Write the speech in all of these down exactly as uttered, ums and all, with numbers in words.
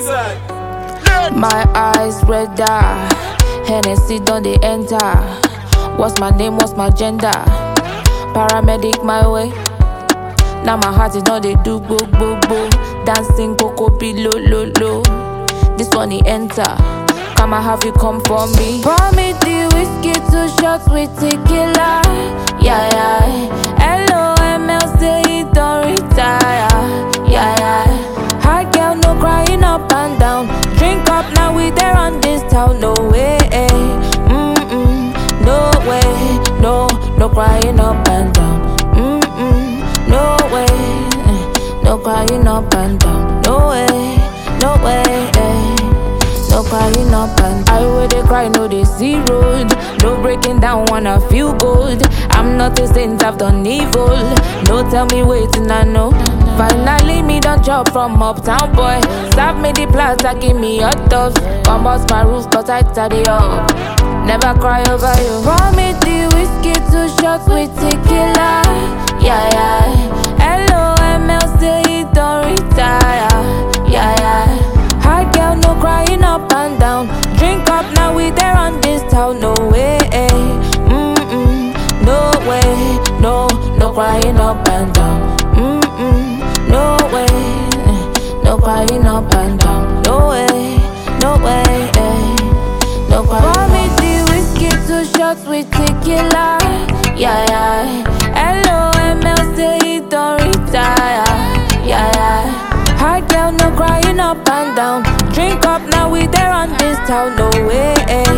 inside. My eyes red eye, Hennessy don't they enter. What's my name, what's my gender? Paramedic my way. Now my heart is not they do go go go. Dancing coco below low low. This one he enter. Come and have you come for me. Pour me the whiskey, two shots with tequila. Yeah yeah. L O M L say he don't retire. Yeah yeah. Hot girl no crying up and down. Drink up now we there on this town. No way. Mm mm. No way. No no crying up and down. Mm mm. No way. No crying up and down. No way. No way. No crying up and I where they cry, no they see road. No breaking down, wanna feel good. I'm not a saint, I've done evil. No tell me waiting, I know. Finally me don't drop from uptown boy. Serve me the plaza, give me hot dogs. Come out my roof, cause I tidy up. Never cry over you. Pour me the whiskey, two shots with tequila. Yeah, yeah. L O M L say he don't retire. Yeah, yeah. Hot girl, no crying up and down. Drink up now we there on this town. No way, mm mm. No way, no, no crying up and down. Mm mm. No way, no crying up and down. No way, no way, no crying. Pour me the whiskey, two shots with tequila. Yeah yeah. L O M L say he don't retire. Yeah yeah. Hot girl, no crying up and down. Drink up now we there on this town. No way,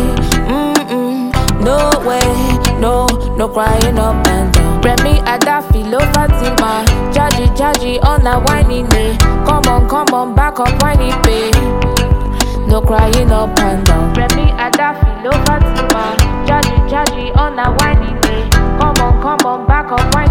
mm mm. No way, no, no crying up and down. Remy Ada filo Fatima. Jaji Jaji on a whiny knee. Come on, come on, back up whiny pay. No crying up and down. Remy Ada filo Fatima. Jaji Jaji on a whiny knee. Come on, come on, back up whiny.